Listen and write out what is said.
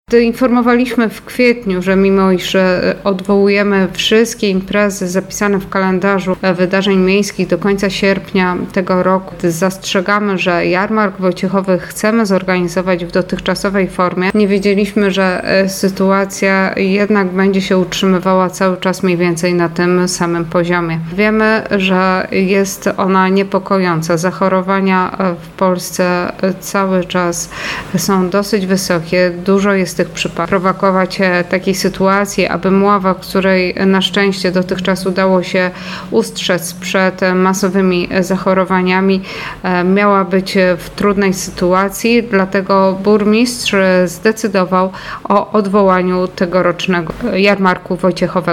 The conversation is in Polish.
Informowaliśmy w kwietniu, że mimo iż odwołujemy wszystkie imprezy zapisane w kalendarzu wydarzeń miejskich do końca sierpnia tego roku, zastrzegamy, że jarmark Wojciechowy chcemy zorganizować w dotychczasowej formie. Nie wiedzieliśmy, że sytuacja jednak będzie się utrzymywała cały czas mniej więcej na tym samym poziomie. Wiemy, że jest ona niepokojąca. Zachorowania w Polsce cały czas są dosyć wysokie. Dużo jest tych przypadków. Prowokować takiej sytuacji, aby Mława, której na szczęście dotychczas udało się ustrzec przed masowymi zachorowaniami, miała być w trudnej sytuacji, dlatego burmistrz zdecydował o odwołaniu tegorocznego jarmarku Wojciechowego.